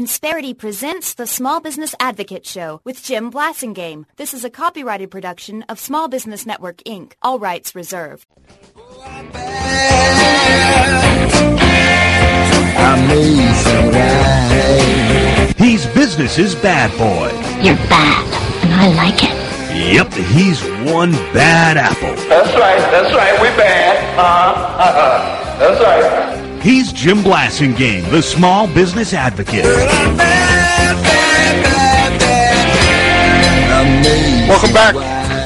Insperity presents the Small Business Advocate Show with Jim Blasingame. This is a copyrighted production of Small Business Network, Inc. All rights reserved. He's business's bad boy. You're bad, and I like it. Yep, he's one bad apple. That's right, we bad. That's right. He's Jim Blasingame, the Small Business Advocate. Welcome back.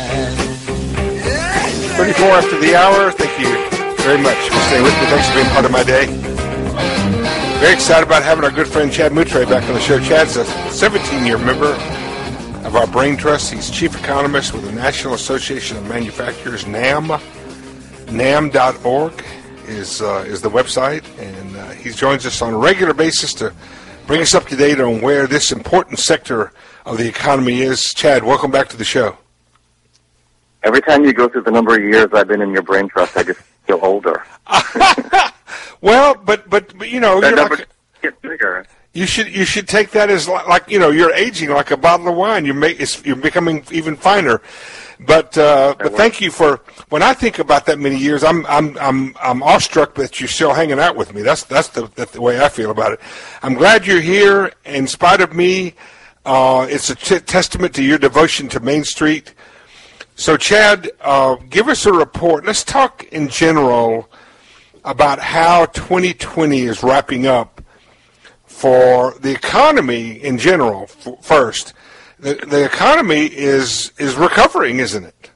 34 after the hour. Thank you very much for staying with me. Thanks for being part of my day. Very excited about having our good friend Chad Moutre back on the show. Chad's a 17-year member of our Brain Trust. He's chief economist with the National Association of Manufacturers, NAM. NAM.org is the website, and he joins us on a regular basis to bring us up to date on where this important sector of the economy is. Chad, welcome back to the show. Every time you go through the number of years I've been in your Brain Trust, I just feel older. Well, but you know, the number gets bigger. You should take that as like you know, you're aging like a bottle of wine. You're becoming even finer. But thank you for, when I think about that many years, I'm awestruck that you're still hanging out with me. That's the way I feel about it. I'm glad you're here. In spite of me, it's a testament to your devotion to Main Street. So, Chad, give us a report. Let's talk in general about how 2020 is wrapping up for the economy in general. First, the economy is recovering, isn't it?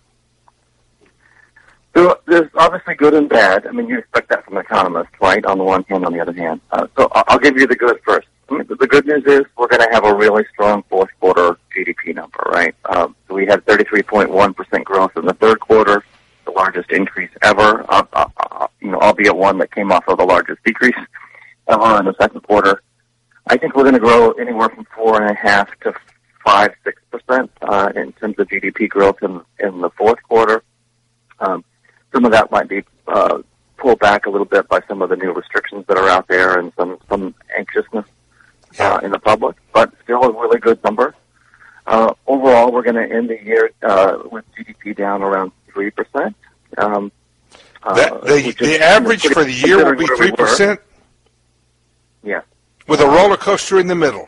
So there's obviously good and bad. I mean, you expect that from economists, right? On the one hand, on the other hand. So I'll give you the good first. I mean, the good news is we're going to have a really strong fourth quarter GDP number, right? So we had 33.1% growth in the third quarter, the largest increase ever, albeit one that came off of the largest decrease ever in the second quarter. I think we're going to grow anywhere from 4.5% to 5-6% in terms of GDP growth in the fourth quarter. Some of that might be pulled back a little bit by some of the new restrictions that are out there and some anxiousness in the public, but still a really good number. Overall, we're going to end the year with GDP down around 3%. The average for the year will be 3%? Yeah. With a roller coaster in the middle.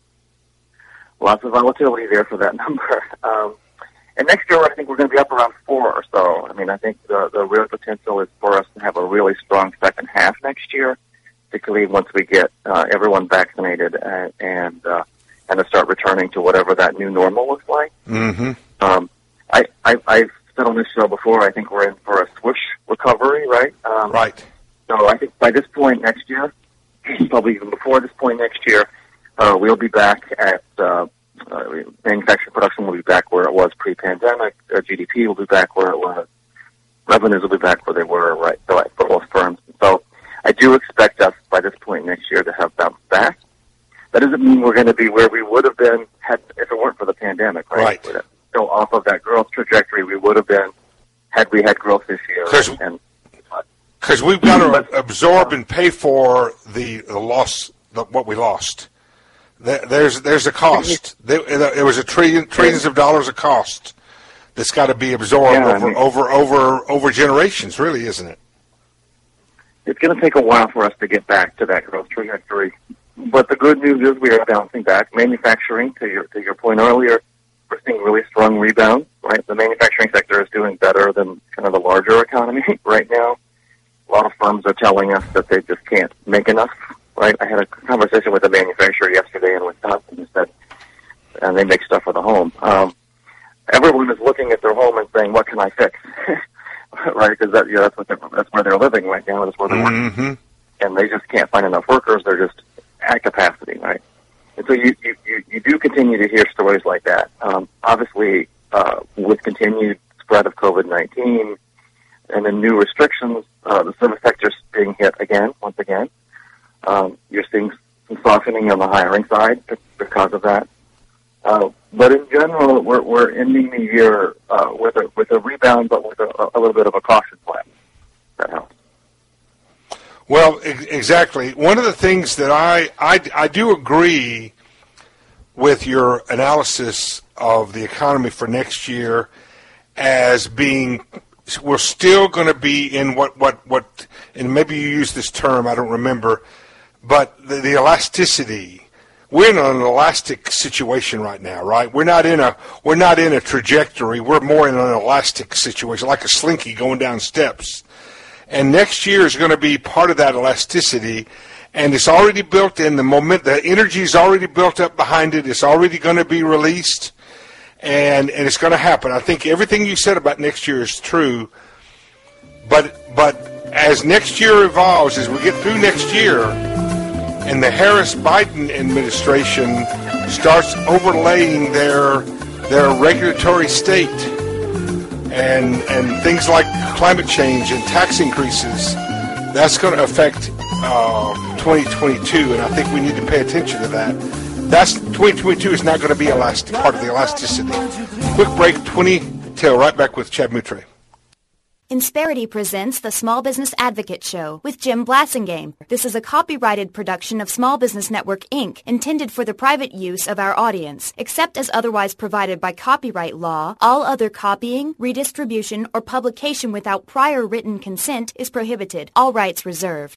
Lots of volatility there for that number. And next year, I think we're going to be up around 4 or so. I mean, I think the real potential is for us to have a really strong second half next year, particularly once we get everyone vaccinated and to start returning to whatever that new normal looks like. Mm-hmm. I've said on this show before, I think we're in for a swoosh recovery, right? Right. So I think by this point next year, probably even before this point next year, we'll be back at manufacturing production will be back where it was pre-pandemic. GDP will be back where it was. Revenues will be back where they were, right? So for most firms. So I do expect us by this point next year to have bounced back. That doesn't mean we're going to be where we would have been if it weren't for the pandemic, right? Right. Still off of that growth trajectory we would have been had we had growth this year. Because we've got to absorb and pay for the loss, what we lost. There's a cost. There was trillions of dollars of cost that's got to be absorbed over generations, really, isn't it? It's going to take a while for us to get back to that growth trajectory. But the good news is we are bouncing back. Manufacturing, to your point earlier, we're seeing really strong rebound, right? The manufacturing sector is doing better than kind of the larger economy right now. A lot of firms are telling us that they just can't make enough, right? I had a conversation with a manufacturer yesterday in Wisconsin who said, and they make stuff for the home. Everyone is looking at their home and saying, "What can I fix?" Right? Because that's where they're living right now. That's where they're working, and they just can't find enough workers. They're just at capacity, right? And so you do continue to hear stories like that. Obviously, with continued spread of COVID-19 and the new restrictions, the service sector's being hit once again. You're seeing some softening on the hiring side because of that. But in general, we're ending the year with a rebound, but with a little bit of a caution plan. That helps. Well, exactly. One of the things that I do agree with your analysis of the economy for next year as being, we're still going to be in what, and maybe you use this term, I don't remember, but the elasticity. We're in an elastic situation right now, right? We're not in a trajectory. We're more in an elastic situation, like a slinky going down steps. And next year is going to be part of that elasticity, and it's already built in. The energy is already built up behind it. It's already going to be released, and it's going to happen. I think everything you said about next year is true, but as next year evolves, as we get through next year, and the Harris-Biden administration starts overlaying their regulatory state and things like climate change and tax increases, that's going to affect 2022, and I think we need to pay attention to that. 2022 is not going to be part of the elasticity. Quick break, 20 till, right back with Chad Moutre. Insperity presents the Small Business Advocate Show with Jim Blasingame. This is a copyrighted production of Small Business Network, Inc., intended for the private use of our audience. Except as otherwise provided by copyright law, all other copying, redistribution, or publication without prior written consent is prohibited. All rights reserved.